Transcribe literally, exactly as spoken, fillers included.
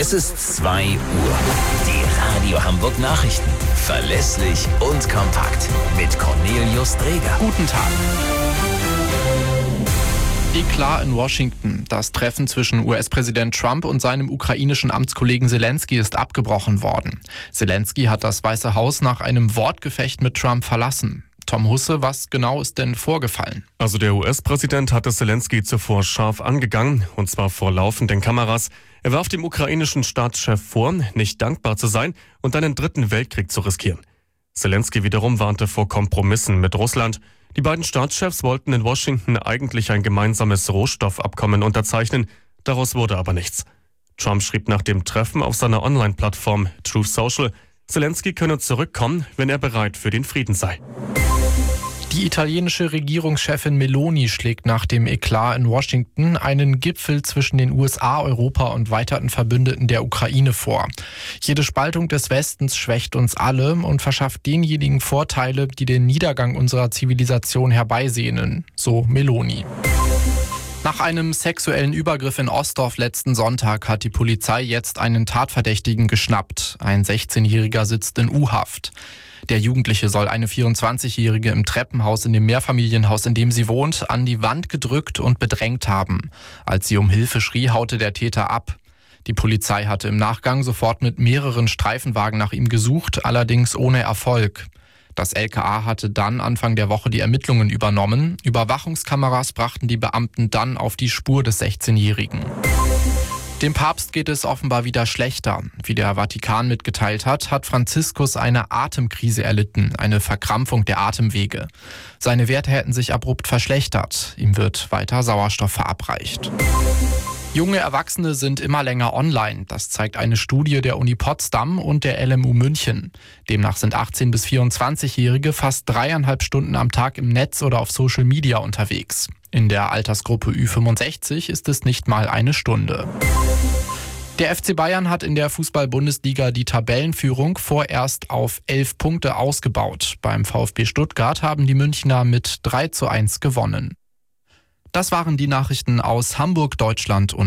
Es ist zwei Uhr. Die Radio Hamburg Nachrichten. Verlässlich und kompakt. Mit Cornelius Dreger. Guten Tag. Eklat in Washington. Das Treffen zwischen U S-Präsident Trump und seinem ukrainischen Amtskollegen Zelensky ist abgebrochen worden. Zelensky hat das Weiße Haus nach einem Wortgefecht mit Trump verlassen. Tom Husse, was genau ist denn vorgefallen? Also der U S-Präsident hatte Zelensky zuvor scharf angegangen, und zwar vor laufenden Kameras. Er warf dem ukrainischen Staatschef vor, nicht dankbar zu sein und einen dritten Weltkrieg zu riskieren. Zelensky wiederum warnte vor Kompromissen mit Russland. Die beiden Staatschefs wollten in Washington eigentlich ein gemeinsames Rohstoffabkommen unterzeichnen, daraus wurde aber nichts. Trump schrieb nach dem Treffen auf seiner Online-Plattform Truth Social, Zelensky könne zurückkommen, wenn er bereit für den Frieden sei. Die italienische Regierungschefin Meloni schlägt nach dem Eklat in Washington einen Gipfel zwischen den U S A, Europa und weiteren Verbündeten der Ukraine vor. Jede Spaltung des Westens schwächt uns alle und verschafft denjenigen Vorteile, die den Niedergang unserer Zivilisation herbeisehnen, so Meloni. Nach einem sexuellen Übergriff in Ostdorf letzten Sonntag hat die Polizei jetzt einen Tatverdächtigen geschnappt. Ein sechzehnjähriger sitzt in U-Haft. Der Jugendliche soll eine vierundzwanzigjährige im Treppenhaus in dem Mehrfamilienhaus, in dem sie wohnt, an die Wand gedrückt und bedrängt haben. Als sie um Hilfe schrie, haute der Täter ab. Die Polizei hatte im Nachgang sofort mit mehreren Streifenwagen nach ihm gesucht, allerdings ohne Erfolg. Das L K A hatte dann Anfang der Woche die Ermittlungen übernommen. Überwachungskameras brachten die Beamten dann auf die Spur des sechzehnjährigen. Dem Papst geht es offenbar wieder schlechter. Wie der Vatikan mitgeteilt hat, hat Franziskus eine Atemkrise erlitten, eine Verkrampfung der Atemwege. Seine Werte hätten sich abrupt verschlechtert. Ihm wird weiter Sauerstoff verabreicht. Junge Erwachsene sind immer länger online. Das zeigt eine Studie der Uni Potsdam und der L M U München. Demnach sind achtzehn- bis vierundzwanzigjährige fast dreieinhalb Stunden am Tag im Netz oder auf Social Media unterwegs. In der Altersgruppe Ü fünfundsechzig ist es nicht mal eine Stunde. Der F C Bayern hat in der Fußball-Bundesliga die Tabellenführung vorerst auf elf Punkte ausgebaut. Beim VfB Stuttgart haben die Münchner mit drei zu eins gewonnen. Das waren die Nachrichten aus Hamburg, Deutschland und